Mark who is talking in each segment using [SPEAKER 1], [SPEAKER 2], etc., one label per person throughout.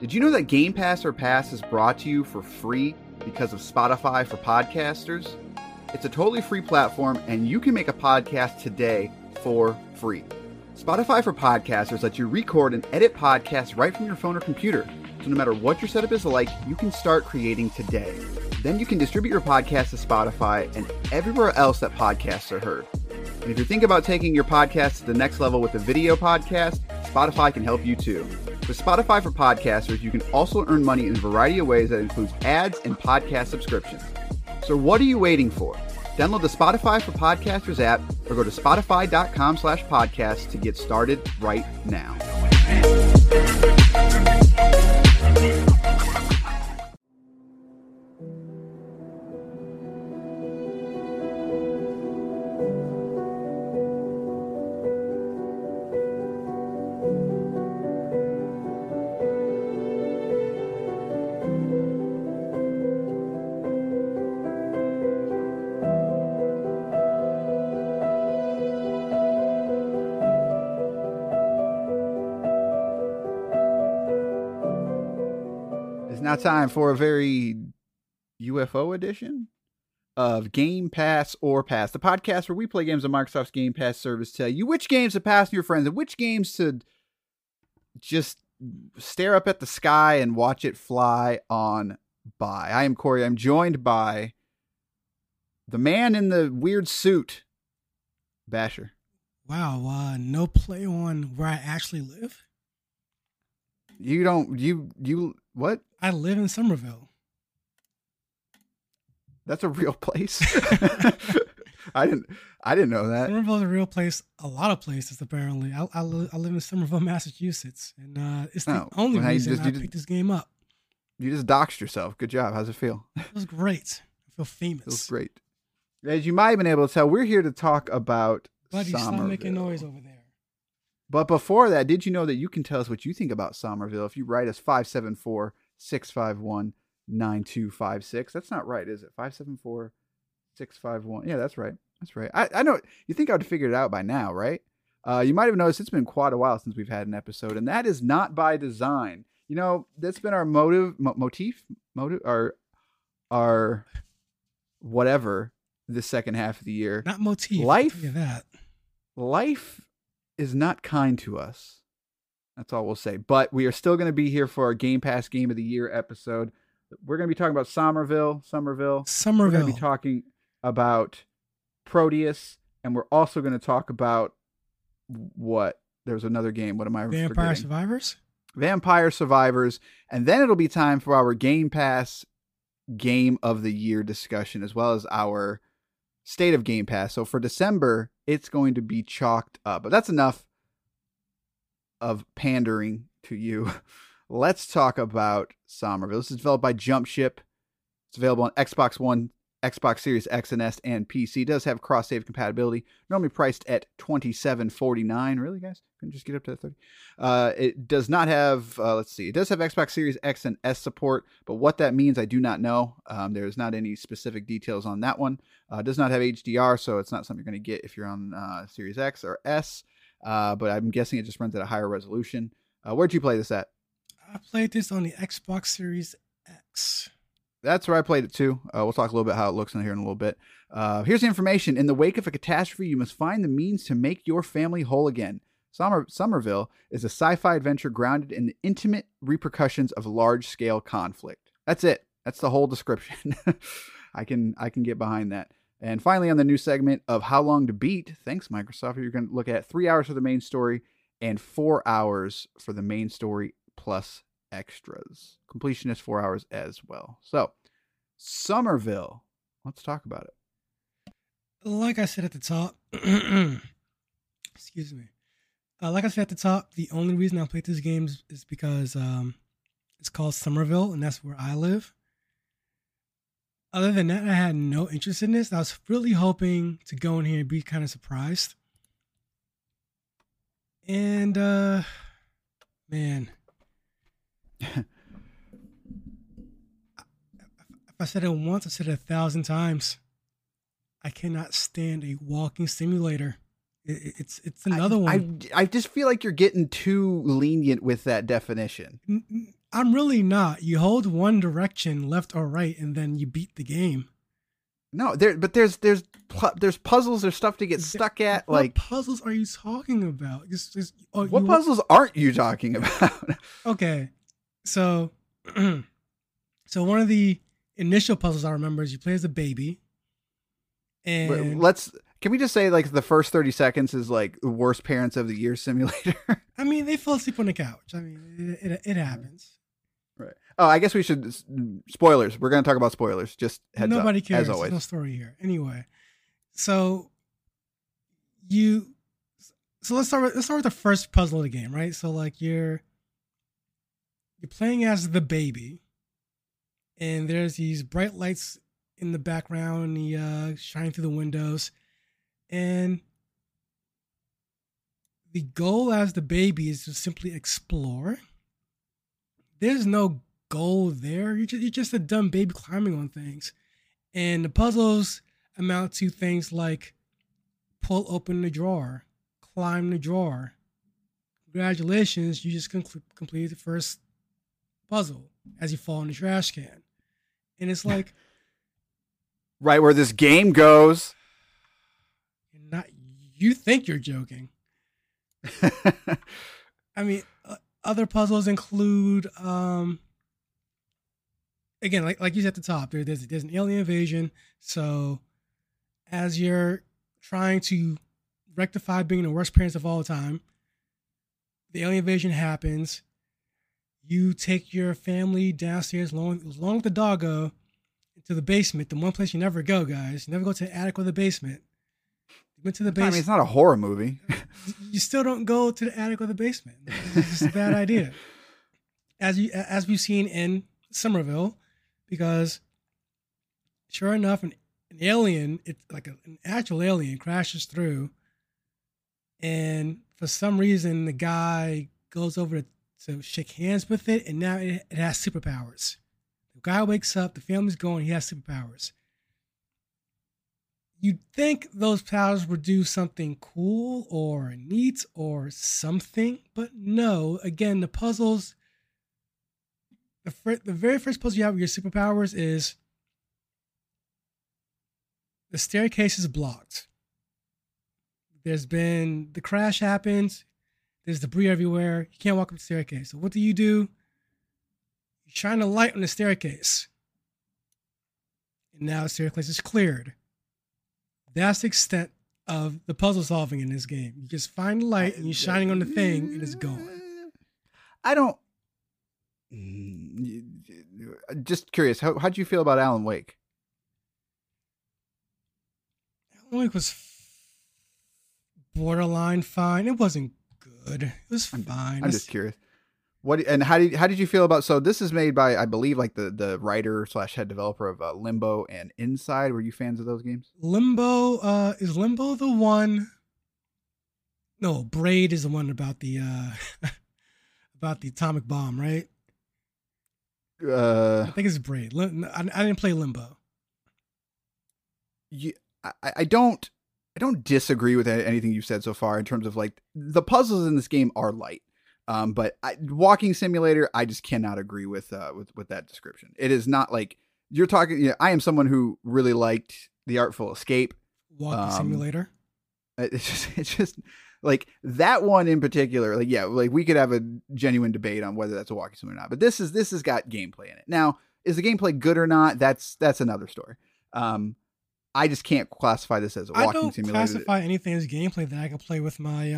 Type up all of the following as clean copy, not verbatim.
[SPEAKER 1] Did you know that Game Pass or Pass is brought to you for free because of Spotify for podcasters? It's a totally free platform, and you can make a podcast today for free. Spotify for podcasters lets you record and edit podcasts right from your phone or computer. So no matter what your setup is like, you can start creating today. Then you can distribute your podcast to Spotify and everywhere else that podcasts are heard. And if you're thinking about taking your podcast to the next level with a video podcast, Spotify can help you too. With Spotify for podcasters, you can also earn money in a variety of ways that includes ads and podcast subscriptions. So what are you waiting for? Download the Spotify for Podcasters app or go to spotify.com/podcast to get started right now. Now time for a very UFO edition of Game Pass or Pass, the podcast where we play games on Microsoft's Game Pass service, tell you which games to pass to your friends and which games to just stare up at the sky and watch it fly on by. I am Corey. I'm joined by the man in the weird suit, Basher.
[SPEAKER 2] Wow, no play on where I actually live?
[SPEAKER 1] What?
[SPEAKER 2] I live in Somerville.
[SPEAKER 1] That's a real place. I didn't know that.
[SPEAKER 2] Somerville is a real place. A lot of places, apparently. I live in Somerville, Massachusetts, and it's the only reason I picked this game up.
[SPEAKER 1] You just doxed yourself. Good job. How's it feel?
[SPEAKER 2] It was great. I feel famous.
[SPEAKER 1] It was great. As you might have been able to tell, we're here to talk about
[SPEAKER 2] Buddy,
[SPEAKER 1] Somerville.
[SPEAKER 2] stop making noise over there.
[SPEAKER 1] But before that, did you know that you can tell us what you think about Somerville if you write us 574-651-9256? That's not right, is it? 574-651. Yeah, that's right. That's right. I know. You think I would have figured it out by now, right? You might have noticed it's been quite a while since we've had an episode, and that is not by design. You know, that's been our motif, our whatever the second half of the year.
[SPEAKER 2] Not motif.
[SPEAKER 1] Life is not kind to us. That's all we'll say. But we are still going to be here for our Game Pass Game of the Year episode. We're going to be talking about Somerville. We're going to be talking about Proteus, and we're also going to talk about what? There's another game. What am I forgetting? Vampire Survivors. And then it'll be time for our Game Pass Game of the Year discussion, as well as our State of Game Pass. So for December, it's going to be chalked up. But that's enough of pandering to you. Let's talk about Somerville. This is developed by Jumpship. It's available on Xbox One, Xbox Series X and S, and PC. It does have cross-save compatibility. Normally priced at $27.49. Really, guys? Couldn't just get up to 30. It does not have, it does have Xbox Series X and S support, but what that means, I do not know. There's not any specific details on that one. It does not have HDR, so it's not something you're going to get if you're on Series X or S, but I'm guessing it just runs at a higher resolution. Where'd you play this at?
[SPEAKER 2] I played this on the Xbox Series X.
[SPEAKER 1] That's where I played it too. We'll talk a little bit how it looks in here in a little bit. Here's the information. In the wake of a catastrophe, you must find the means to make your family whole again. Somerville is a sci-fi adventure grounded in the intimate repercussions of large-scale conflict. That's it. That's the whole description. I can get behind that. And finally, on the new segment of How Long to Beat, thanks Microsoft, you're going to look at 3 hours for the main story and 4 hours for the main story plus extras. Completion is 4 hours as well. So, Somerville. Let's talk about it.
[SPEAKER 2] Like I said at the top, excuse me. Like I said at the top, the only reason I played this game is because it's called Somerville, and that's where I live. Other than that, I had no interest in this. I was really hoping to go in here and be kind of surprised. And, man. If I said it once, I said it 1,000 times. I cannot stand a walking simulator. It's another one.
[SPEAKER 1] I just feel like you're getting too lenient with that definition.
[SPEAKER 2] I'm really not. You hold one direction, left or right, and then you beat the game.
[SPEAKER 1] No, there's puzzles. There's stuff to get stuck at.
[SPEAKER 2] What puzzles are you talking about?
[SPEAKER 1] What puzzles aren't you talking about?
[SPEAKER 2] Okay, so so one of the initial puzzles I remember is you play as a baby, and
[SPEAKER 1] can we just say like the first 30 seconds is like the worst Parents of the Year simulator?
[SPEAKER 2] I mean, they fall asleep on the couch. I mean, it happens.
[SPEAKER 1] Right. Oh, I guess we should spoilers. We're going to talk about spoilers. Just heads
[SPEAKER 2] Nobody
[SPEAKER 1] up,
[SPEAKER 2] cares.
[SPEAKER 1] as always.
[SPEAKER 2] There's no story here. Anyway, so let's start with the first puzzle of the game, right? So like you're playing as the baby, and there's these bright lights in the background, shining through the windows, and the goal as the baby is to simply explore. There's no goal there. You're just a dumb baby climbing on things. And the puzzles amount to things like pull open the drawer, climb the drawer. Congratulations, you just completed the first puzzle as you fall in the trash can. And it's like...
[SPEAKER 1] right where this game goes.
[SPEAKER 2] You think you're joking. I mean... other puzzles include, again, like you said at the top, there's an alien invasion. So as you're trying to rectify being the worst parents of all time, the alien invasion happens. You take your family downstairs along with the doggo into the basement, the one place you never go, guys. You never go to the attic or the basement. You went to the basement.
[SPEAKER 1] I mean, it's not a horror movie.
[SPEAKER 2] You still don't go to the attic or the basement. It's just a bad idea. As we've seen in Somerville, because sure enough, an alien, it's like an actual alien crashes through, and for some reason the guy goes over to shake hands with it, and now it has superpowers. The guy wakes up, the family's going, he has superpowers. You'd think those powers would do something cool or neat or something, but no. Again, the puzzles, the very first puzzle you have with your superpowers is the staircase is blocked. The crash happens, there's debris everywhere, you can't walk up the staircase. So what do? You shine a light on the staircase. And now the staircase is cleared. That's the extent of the puzzle solving in this game. You just find the light and you're shining on the thing and it's gone.
[SPEAKER 1] Just curious, how'd you feel about Alan Wake?
[SPEAKER 2] Alan Wake was borderline fine. It wasn't good. It was fine.
[SPEAKER 1] I'm just curious. How did you feel about? So this is made by, I believe, like the writer / head developer of Limbo and Inside. Were you fans of those games?
[SPEAKER 2] Limbo is Limbo the one? No, Braid is the one about the about the atomic bomb, right? I think it's Braid. I didn't play Limbo.
[SPEAKER 1] I don't disagree with anything you've said so far in terms of like the puzzles in this game are light. But walking simulator, I just cannot agree with that description. It is not like you're talking. I am someone who really liked The Artful Escape.
[SPEAKER 2] Walking simulator.
[SPEAKER 1] It's just like that one in particular. Like, yeah, like we could have a genuine debate on whether that's a walking simulator or not. But this has got gameplay in it. Now, is the gameplay good or not? That's another story. I just can't classify this as a walking simulator.
[SPEAKER 2] I don't classify anything as gameplay that I can play with my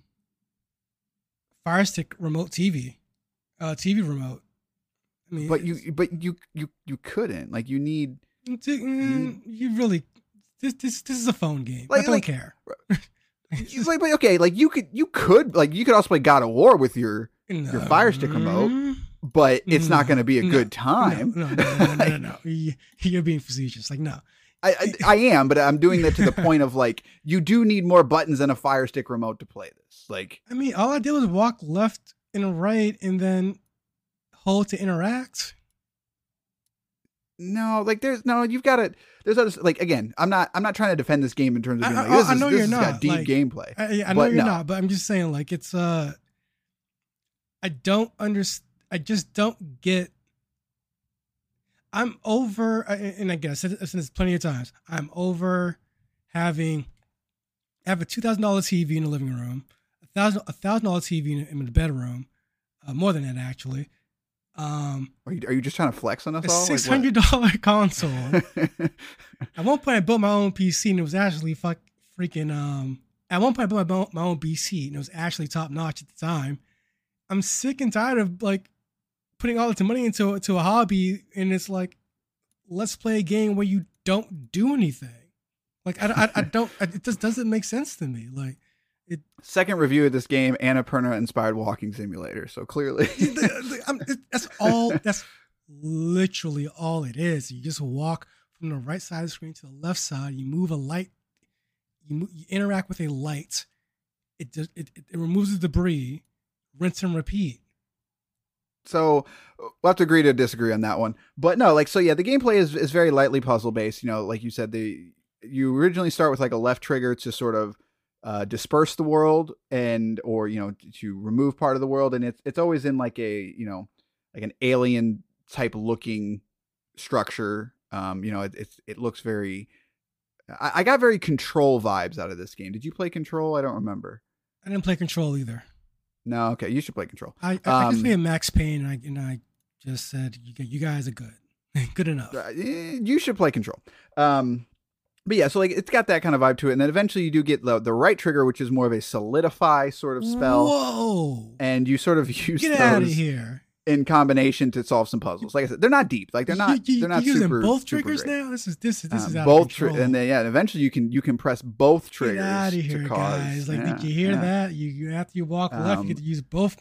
[SPEAKER 2] Fire Stick remote TV remote. I mean,
[SPEAKER 1] but you couldn't. Like, you need.
[SPEAKER 2] You really. This is a phone game. I don't care.
[SPEAKER 1] But okay, like you could also play God of War with your Fire Stick remote, but it's not going to be a good time.
[SPEAKER 2] No. You're being facetious. Like, no.
[SPEAKER 1] I am, but I'm doing that to the point of like, you do need more buttons than a Fire Stick remote to play this. Like, I
[SPEAKER 2] mean, all I did was walk left and right and then hold to interact.
[SPEAKER 1] No, like there's others, like, again, I'm not trying to defend this game in terms of being like, this has got deep gameplay.
[SPEAKER 2] I know you're not, but I'm just saying, like, it's I don't understand. I just don't get. I'm over, and I guess I've said this plenty of times. I'm over having. I have a $2,000 TV in the living room, $1,000 TV in the bedroom, more than that actually.
[SPEAKER 1] Are you just trying to flex on us
[SPEAKER 2] a
[SPEAKER 1] all?
[SPEAKER 2] $600 console. At one point, I built my own PC, and it was actually freaking. At one point, I built my own PC, and it was actually top notch at the time. I'm sick and tired of like putting all the money into a hobby, and it's like, let's play a game where you don't do anything. Like I don't. It just doesn't make sense to me. Like it.
[SPEAKER 1] Second review of this game, Annapurna inspired walking simulator. So clearly,
[SPEAKER 2] that's all. That's literally all it is. You just walk from the right side of the screen to the left side. You move a light. You interact with a light. It removes the debris. Rinse and repeat.
[SPEAKER 1] So we'll have to agree to disagree on that one. But no, like, so yeah, the gameplay is very lightly puzzle based. You know, like you said, you originally start with like a left trigger to sort of disperse the world or, you know, to remove part of the world. And it's always in like a, you know, like an alien type looking structure. You know, it looks very, I got very Control vibes out of this game. Did you play Control? I don't remember.
[SPEAKER 2] I didn't play Control either.
[SPEAKER 1] No, okay, you should play Control.
[SPEAKER 2] I just played Max Payne, and I just said you guys are good, good enough.
[SPEAKER 1] You should play Control. But yeah, so like it's got that kind of vibe to it, and then eventually you do get the right trigger, which is more of a solidify sort of spell.
[SPEAKER 2] Whoa!
[SPEAKER 1] And you sort of use
[SPEAKER 2] get out of here
[SPEAKER 1] in combination to solve some puzzles. Like I said, they're not deep. Like they're not. They're not
[SPEAKER 2] using
[SPEAKER 1] super.
[SPEAKER 2] Both triggers
[SPEAKER 1] great.
[SPEAKER 2] now. This is out
[SPEAKER 1] both
[SPEAKER 2] of control.
[SPEAKER 1] And then and eventually you can press both triggers.
[SPEAKER 2] Get out of here, guys! Like, did you hear that? You after you walk left, you get to use both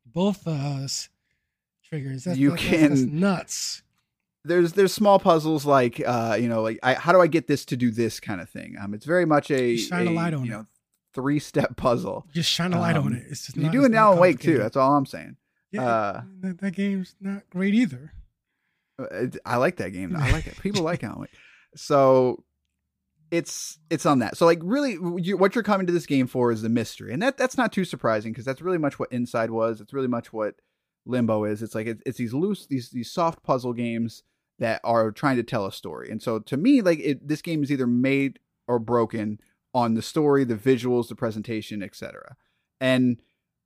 [SPEAKER 2] triggers. That's nuts.
[SPEAKER 1] There's small puzzles like you know, like how do I get this to do this kind of thing. It's very much
[SPEAKER 2] shine a light on it.
[SPEAKER 1] 3-step puzzle.
[SPEAKER 2] Just shine a light on it. It's just
[SPEAKER 1] you do it now and Wake too. That's all I'm saying.
[SPEAKER 2] Yeah, that game's not great either.
[SPEAKER 1] I like that game. I like it. People like Alan Wake. So it's on that. So like really what you're coming to this game for is the mystery. And that's not too surprising because that's really much what Inside was. It's really much what Limbo is. It's like it's these loose, these soft puzzle games that are trying to tell a story. And so to me, like this game is either made or broken on the story, the visuals, the presentation, etc. And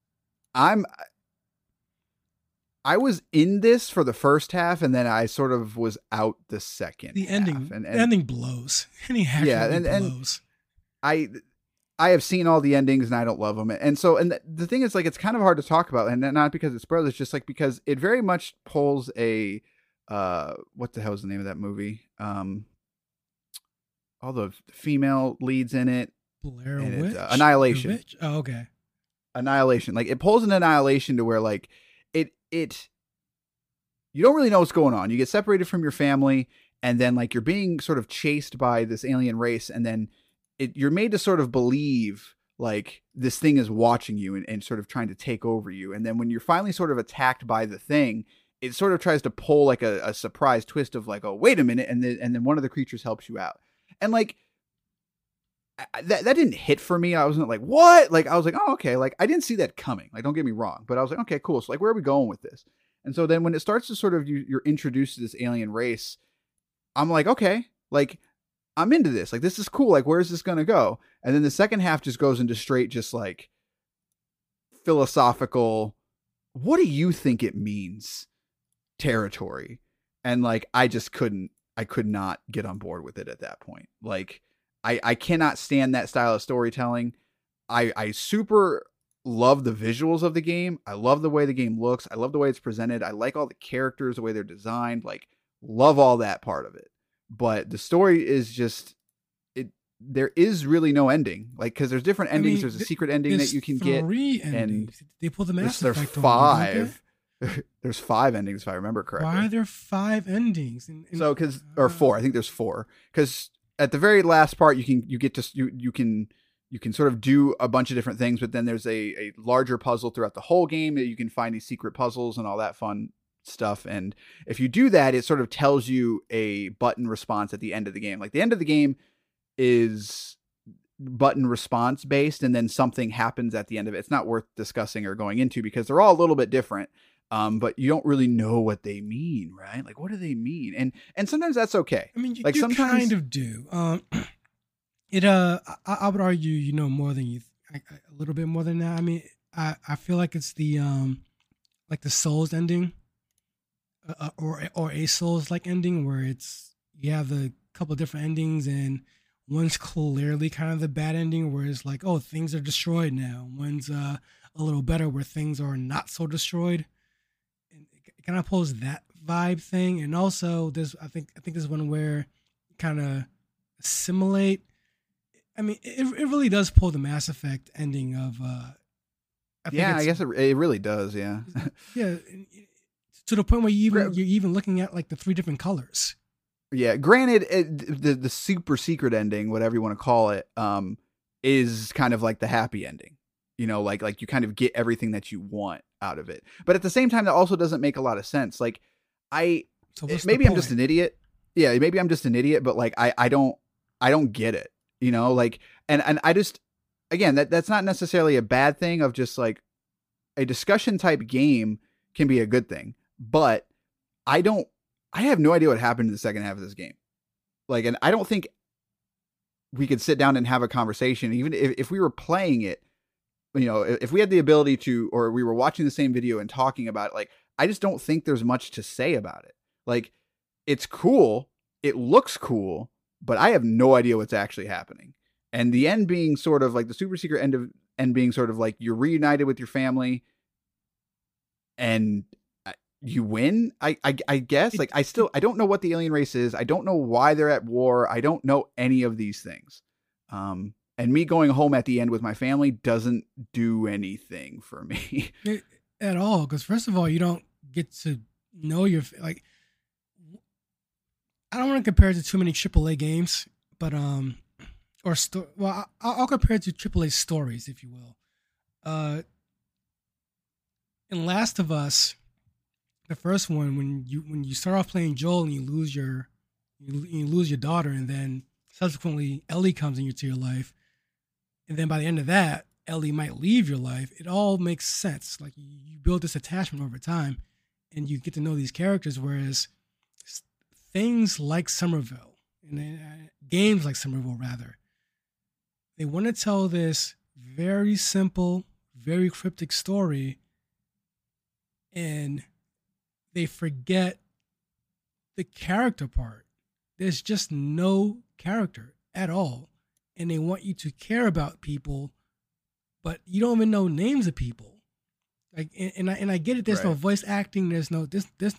[SPEAKER 1] I was in this for the first half, and then I sort of was out the second.
[SPEAKER 2] The ending,
[SPEAKER 1] and
[SPEAKER 2] the ending blows. Blows.
[SPEAKER 1] I have seen all the endings, and I don't love them. And so, and the thing is, like, it's kind of hard to talk about, and not because it's spoilers, just like because it very much pulls a what the hell is the name of that movie? All the female leads in it.
[SPEAKER 2] Blair Witch?
[SPEAKER 1] Annihilation.
[SPEAKER 2] Oh, okay.
[SPEAKER 1] Annihilation. Like it pulls an Annihilation to where like it you don't really know what's going on. You get separated from your family, and then like you're being sort of chased by this alien race, and then you're made to sort of believe like this thing is watching you and sort of trying to take over you. And then when you're finally sort of attacked by the thing, it sort of tries to pull like a surprise twist of like, oh, wait a minute. And then one of the creatures helps you out. And like, that didn't hit for me. I wasn't like, what? Like, I was like, oh, okay. Like, I didn't see that coming. Like, don't get me wrong. But I was like, okay, cool. So like, where are we going with this? And so then when it starts to sort of, you're introduced to this alien race, I'm like, okay, like, I'm into this. Like, this is cool. Like, where's this going to go? And then the second half just goes into straight, just like philosophical, what do you think it means territory? And like, I could not get on board with it at that point. Like, I cannot stand that style of storytelling. I super love the visuals of the game. I love the way the game looks. I love the way it's presented. I like all the characters, the way they're designed, like love all that part of it. But the story is just, there is really no ending. Like, cause there's different endings. There's a secret ending that you can get.
[SPEAKER 2] And they pull the Mass Effect.
[SPEAKER 1] There's 5. There's 5 endings if I remember correctly.
[SPEAKER 2] Why are there 5 endings?
[SPEAKER 1] So, or 4. I think there's 4. Cause at the very last part, you can sort of do a bunch of different things, but then there's a larger puzzle throughout the whole game that you can find these secret puzzles and all that fun stuff. And if you do that, it sort of tells you a button response at the end of the game. Like the end of the game is button response based, and then something happens at the end of it. It's not worth discussing or going into because they're all a little bit different. but you don't really know what they mean, right? Like, what do they mean? And sometimes that's okay.
[SPEAKER 2] I mean,
[SPEAKER 1] like
[SPEAKER 2] you
[SPEAKER 1] sometimes
[SPEAKER 2] kind of do. I would argue, more than you, a little bit more than that. I mean, I feel like it's the like the Souls ending, or a Souls like ending where it's you have a couple of different endings and one's clearly kind of the bad ending where it's like, oh, things are destroyed now. One's a little better where things are not so destroyed. And it kind of pulls that vibe thing. And also I think there's one where kind of assimilate. I mean, it really does pull the Mass Effect ending of
[SPEAKER 1] I guess it really does, yeah.
[SPEAKER 2] Yeah, to the point where you're even looking at like the 3 different colors.
[SPEAKER 1] Yeah, granted, the super secret ending, whatever you want to call it, is kind of like the happy ending. Like you kind of get everything that you want out of it. But at the same time, that also doesn't make a lot of sense. Like, maybe I'm just an idiot. Yeah, maybe I'm just an idiot. But like, I don't get it. Like, and I just, again, that's not necessarily a bad thing. Of just like a discussion type game can be a good thing, but I have no idea what happened in the second half of this game. Like, and I don't think we could sit down and have a conversation, even if we were playing it, if we had the ability to, or we were watching the same video and talking about it, like, I just don't think there's much to say about it. Like, it's cool. It looks cool, but I have no idea what's actually happening. And the end being sort of like the super secret end being sort of like you're reunited with your family and you win, I guess. Like, I don't know what the alien race is. I don't know why they're at war. I don't know any of these things. And me going home at the end with my family doesn't do anything for me
[SPEAKER 2] at all. Because first of all, you don't get to know like. I don't want to compare it to too many AAA games, but I'll compare it to AAA stories, if you will. In Last of Us, the first one, when you start off playing Joel and you lose your daughter, and then subsequently Ellie comes into your life, and then by the end of that, Ellie might leave your life. It all makes sense. Like, you build this attachment over time, and you get to know these characters. Whereas things like Somerville, and games like Somerville, rather, they want to tell this very simple, very cryptic story, and they forget the character part. There's just no character at all. And they want you to care about people, but you don't even know names of people. Like, and I get it. There's no voice acting. There's not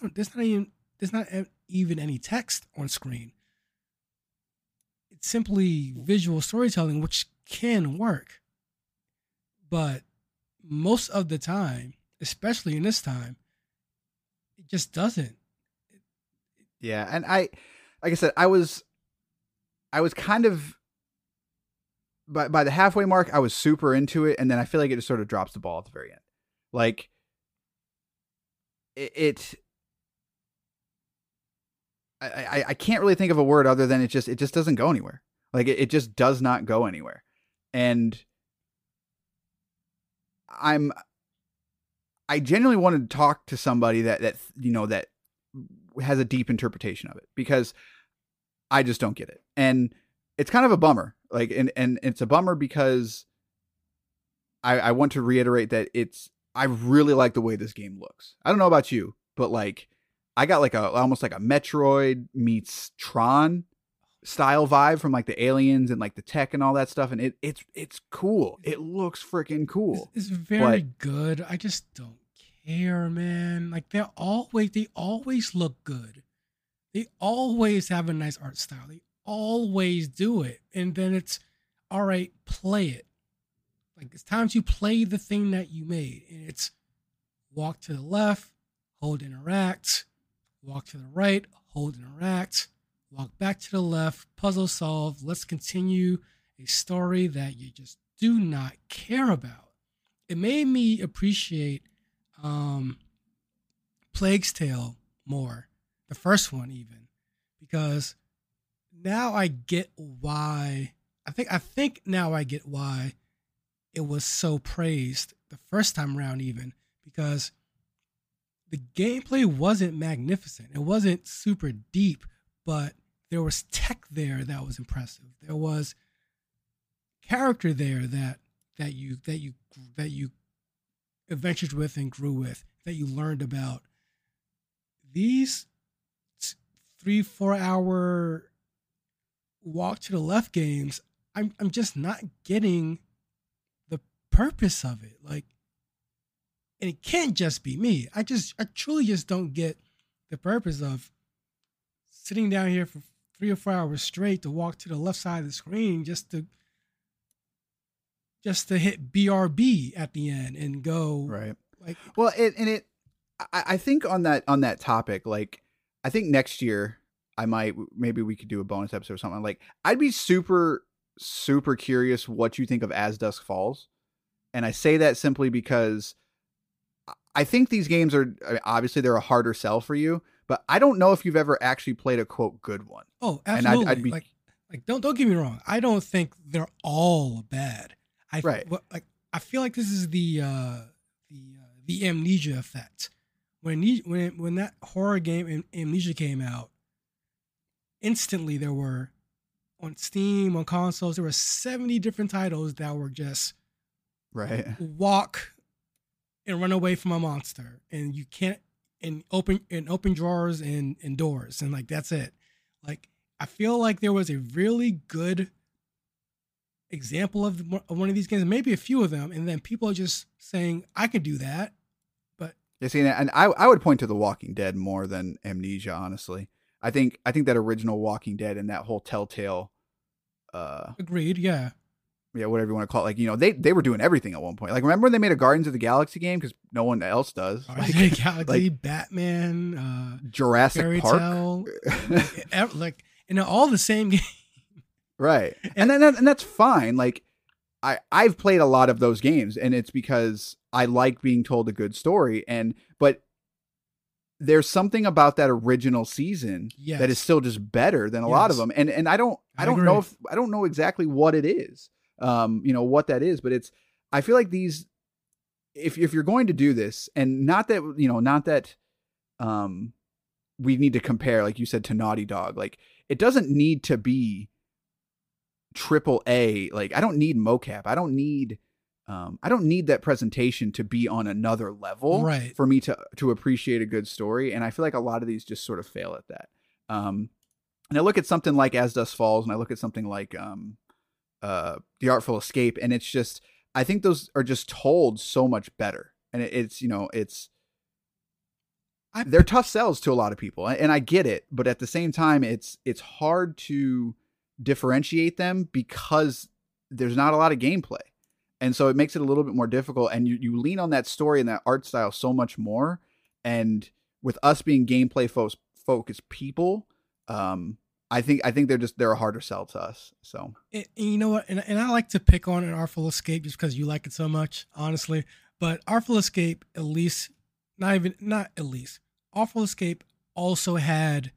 [SPEAKER 2] even any text on screen. It's simply visual storytelling, which can work. But most of the time, especially in this time, it just doesn't.
[SPEAKER 1] Yeah, and like I said, I was kind of by the halfway mark, I was super into it, and then I feel like it just sort of drops the ball at the very end. Like, I can't really think of a word other than it just doesn't go anywhere. Like, it just does not go anywhere. And I genuinely wanted to talk to somebody that has a deep interpretation of it, because I just don't get it. And it's kind of a bummer. Like, and it's a bummer because I want to reiterate that I really like the way this game looks. I don't know about you, but like, I got like almost like a Metroid meets Tron style vibe from like the aliens and like the tech and all that stuff. And it's cool. It looks freaking cool.
[SPEAKER 2] It's very good. I just don't care, man. Like, they always look good. They always have a nice art style. They always do it. And then it's, all right, play it. Like, it's time to play the thing that you made. And it's walk to the left, hold, interact. Walk to the right, hold, interact. Walk back to the left, puzzle solve. Let's continue a story that you just do not care about. It made me appreciate Plague's Tale more. The first one, even. Because now I get why. I think now I get why it was so praised the first time around, even. Because the gameplay wasn't magnificent. It wasn't super deep, but there was tech there that was impressive. There was character there that you adventured with and grew with, that you learned about. These 3-4 hour walk to the left games, I'm just not getting the purpose of it. Like, and it can't just be me. I truly just don't get the purpose of sitting down here for 3 or 4 hours straight to walk to the left side of the screen just to hit BRB at the end and go
[SPEAKER 1] right.
[SPEAKER 2] Like,
[SPEAKER 1] well, I think on that topic, like, I think next year maybe we could do a bonus episode or something. Like, I'd be super, super curious what you think of As Dusk Falls. And I say that simply because I think these games are, obviously they're a harder sell for you, but I don't know if you've ever actually played a quote good one.
[SPEAKER 2] Oh, absolutely. And I'd be like, don't get me wrong. I don't think they're all bad.
[SPEAKER 1] Right.
[SPEAKER 2] I feel like this is the Amnesia effect. When that horror game Amnesia came out, instantly there were, on Steam, on consoles, there were 70 different titles that were just
[SPEAKER 1] right.
[SPEAKER 2] Walk and run away from a monster, and you can't, and open drawers and doors, and like that's it. Like, I feel like there was a really good example of one of these games, maybe a few of them, and then people are just saying, I could do that. But
[SPEAKER 1] yeah, see, and I would point to The Walking Dead more than Amnesia, honestly. I think that original Walking Dead and that whole Telltale
[SPEAKER 2] agreed, yeah,
[SPEAKER 1] whatever you want to call it. Like, they were doing everything at one point. Like, remember when they made a Guardians of the Galaxy game because no one else does?
[SPEAKER 2] Galaxy, Batman,
[SPEAKER 1] Jurassic Park,
[SPEAKER 2] like, all the same game.
[SPEAKER 1] Right. And that's fine. Like, I've played a lot of those games, and it's because I like being told a good story. But there's something about that original season that is still just better than a lot of them. And I don't know exactly what it is, what that is, but I feel like these, if you're going to do this, and not that we need to compare, like you said, to Naughty Dog, like, it doesn't need to be AAA. Like, I don't need mocap. I don't need that presentation to be on another level,
[SPEAKER 2] right,
[SPEAKER 1] for me to appreciate a good story. And I feel like a lot of these just sort of fail at that. And I look at something like As Dusk Falls, and I look at something like The Artful Escape, and it's just, I think those are just told so much better. And they're tough sells to a lot of people, and I get it, but at the same time, it's hard to differentiate them because there's not a lot of gameplay. And so it makes it a little bit more difficult, and you lean on that story and that art style so much more. And with us being gameplay focused people, I think they're a harder sell to us. So,
[SPEAKER 2] and you know what? And I like to pick on an Artful Escape just because you like it so much, honestly. But Artful Escape, Artful Escape also had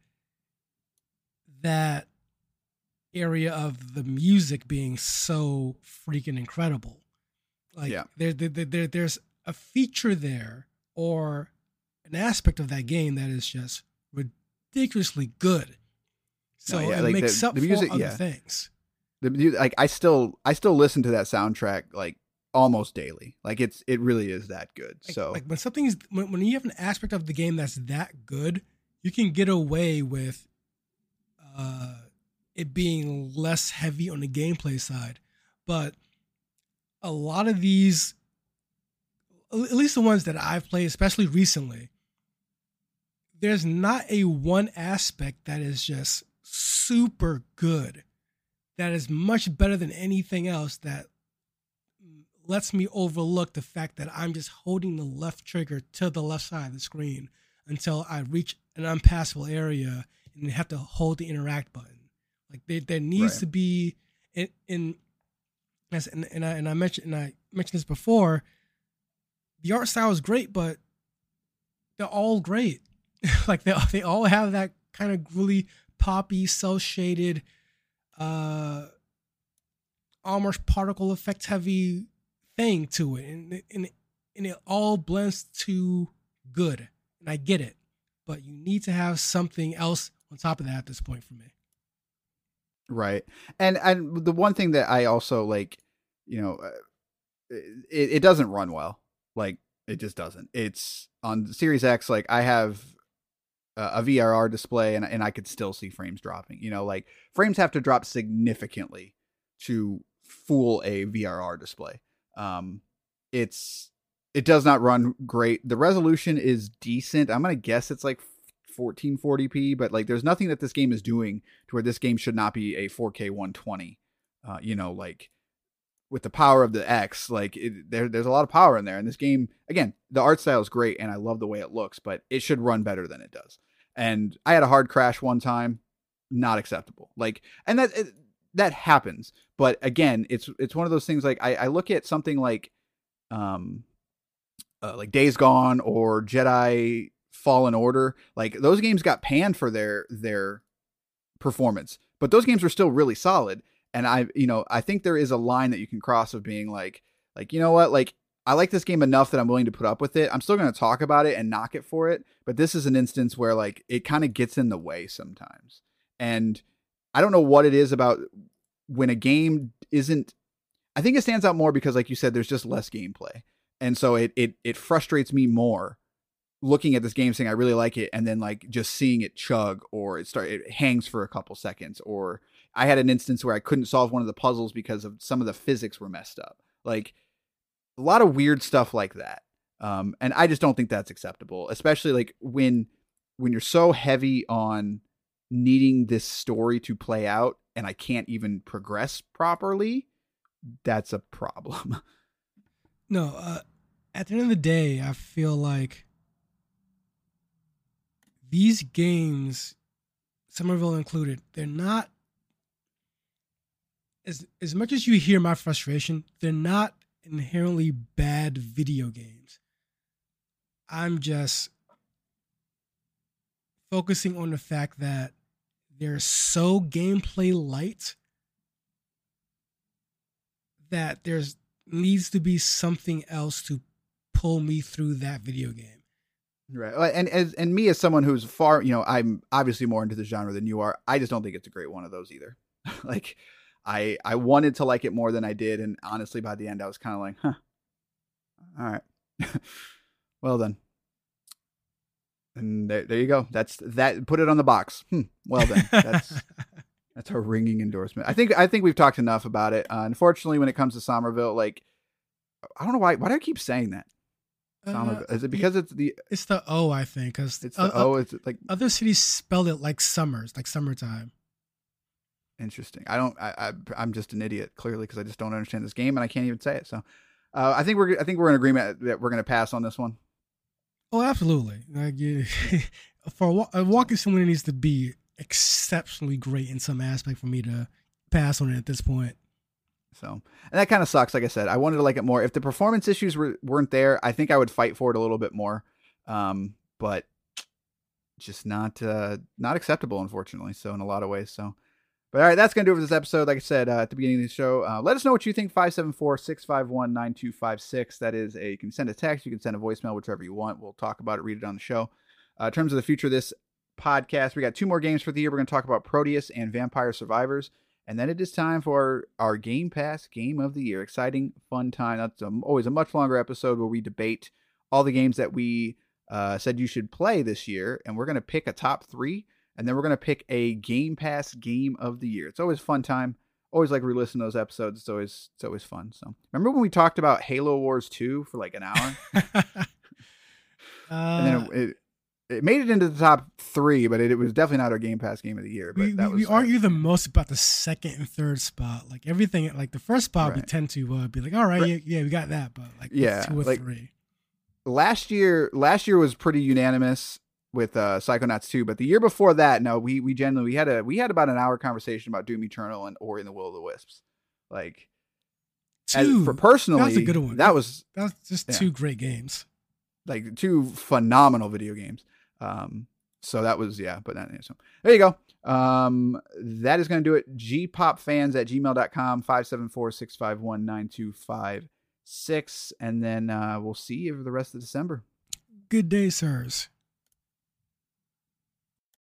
[SPEAKER 2] that area of the music being so freaking incredible. Like, yeah. There's a feature there, or an aspect of that game that is just ridiculously good. So it makes up for other things.
[SPEAKER 1] Like, I still listen to that soundtrack like almost daily. Like, it really is that good. So
[SPEAKER 2] like when you have an aspect of the game that's that good, you can get away with it being less heavy on the gameplay side. But a lot of these, at least the ones that I've played, especially recently, there's not a one aspect that is just super good, that is much better than anything else, that lets me overlook the fact that I'm just holding the left trigger to the left side of the screen until I reach an unpassable area and have to hold the interact button. Like, there needs to be and I mentioned this before. The art style is great, but they're all great. Like, they all have that kind of really poppy, cel shaded, almost particle effect heavy thing to it, and it all blends to good. and I get it, but you need to have something else on top of that at this point for me.
[SPEAKER 1] Right. And the one thing that I also like, it doesn't run well. Like, it just doesn't. It's on Series X. Like, I have a VRR display and I could still see frames dropping, like frames have to drop significantly to fool a VRR display. It does not run great. The resolution is decent. I'm going to guess it's like 1440p, but like there's nothing that this game is doing to where this game should not be a 4K 120. Like with the power of the X, like there's a lot of power in there. And this game, again, the art style is great and I love the way it looks, but it should run better than it does. And I had a hard crash one time, not acceptable. Like, and that happens. But again, it's one of those things. Like I look at something like Days Gone or Jedi Fallen Order. Like those games got panned for their performance, but those games were still really solid. And I think there is a line that you can cross of being like, you know what, like I like this game enough that I'm willing to put up with it. I'm still going to talk about it and knock it for it. But this is an instance where like it kind of gets in the way sometimes. And I don't know what it is about when a game isn't, I think it stands out more because like you said, there's just less gameplay. And so it frustrates me more looking at this game saying I really like it. And then like just seeing it chug or it hangs for a couple seconds. Or I had an instance where I couldn't solve one of the puzzles because of some of the physics were messed up. Like a lot of weird stuff like that. And I just don't think that's acceptable, especially like when you're so heavy on needing this story to play out and I can't even progress properly. That's a problem.
[SPEAKER 2] No, at the end of the day, I feel like these games, Somerville included, they're not, as much as you hear my frustration, they're not inherently bad video games. I'm just focusing on the fact that they're so gameplay light that there's needs to be something else to pull me through that video game.
[SPEAKER 1] Right. And me as someone who's far, I'm obviously more into the genre than you are. I just don't think it's a great one of those either. Like I wanted to like it more than I did. And honestly, by the end, I was kind of like, huh, all right, well then. And there you go. That's that. Put it on the box. Well then, that's a ringing endorsement. I think we've talked enough about it. Unfortunately, when it comes to Somerville, like I don't know why do I keep saying that? Somerville. Is it because it's the
[SPEAKER 2] O? I think because
[SPEAKER 1] it's the O. It's like
[SPEAKER 2] other cities spell it like summers, like summertime.
[SPEAKER 1] Interesting. I'm just an idiot clearly because I just don't understand this game and I can't even say it. So I think we're in agreement that we're going to pass on this one.
[SPEAKER 2] Oh, absolutely. Like for a walking simulator needs to be exceptionally great in some aspect for me to pass on it at this point.
[SPEAKER 1] So, and that kind of sucks. Like I said, I wanted to like it more. If the performance issues weren't there, I think I would fight for it a little bit more. But just not acceptable, unfortunately. So in a lot of ways. So, but all right, that's going to do it for this episode. Like I said, at the beginning of the show, let us know what you think. 574-651-9256. That is you can send a text. You can send a voicemail, whichever you want. We'll talk about it, read it on the show. In terms of the future of this podcast, we got 2 more games for the year. We're going to talk about Proteus and Vampire Survivors. And then it is time for our Game Pass Game of the Year. Exciting, fun time. That's always a much longer episode where we debate all the games that we said you should play this year. And we're going to pick a top 3. And then we're going to pick a Game Pass Game of the Year. It's always a fun time. Always like re-listen to those episodes. It's always fun. So remember when we talked about Halo Wars 2 for like an hour? And then it made it into the top 3, but it was definitely not our Game Pass Game of the Year. But
[SPEAKER 2] we argue the most about the second and third spot. Like everything, like the first spot, right. We tend to be like, all right, yeah, we got that. But like 2 or 3.
[SPEAKER 1] Last year was pretty unanimous with Psychonauts 2, but the year before that, no, we had about an hour conversation about Doom Eternal and Ori and the Will of the Wisps. Like, for personally,
[SPEAKER 2] that was a good one.
[SPEAKER 1] That was
[SPEAKER 2] just 2 great games,
[SPEAKER 1] like 2 phenomenal video games. So that was but so there you go. That is going to do it. gpopfans@gmail.com, 574-651-9256, and then we'll see you for the rest of December.
[SPEAKER 2] Good day, sirs.